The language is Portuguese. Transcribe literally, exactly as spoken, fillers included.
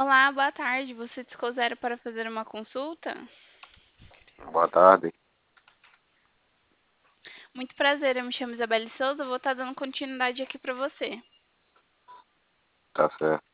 Olá, boa tarde. Você discou zero para fazer uma consulta? Boa tarde, Muito prazer, eu me chamo Isabelle Souza, vou estar dando continuidade aqui para você. tá certo.